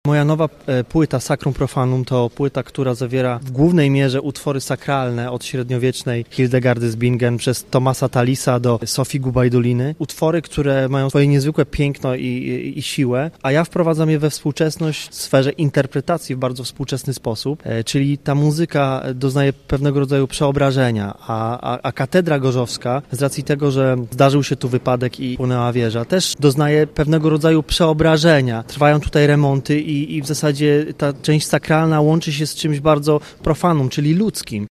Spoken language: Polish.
Moja nowa płyta Sacrum Profanum to płyta, która zawiera w głównej mierze utwory sakralne od średniowiecznej Hildegardy z Bingen przez Tomasa Thalisa do Sofii Gubajduliny. Utwory, które mają swoje niezwykłe piękno i siłę, a ja wprowadzam je we współczesność w sferze interpretacji w bardzo współczesny sposób, czyli ta muzyka doznaje pewnego rodzaju przeobrażenia, a katedra gorzowska, z racji tego, że zdarzył się tu wypadek i płonęła wieża, też doznaje pewnego rodzaju przeobrażenia. Trwają tutaj remonty i w zasadzie ta część sakralna łączy się z czymś bardzo profanum, czyli ludzkim.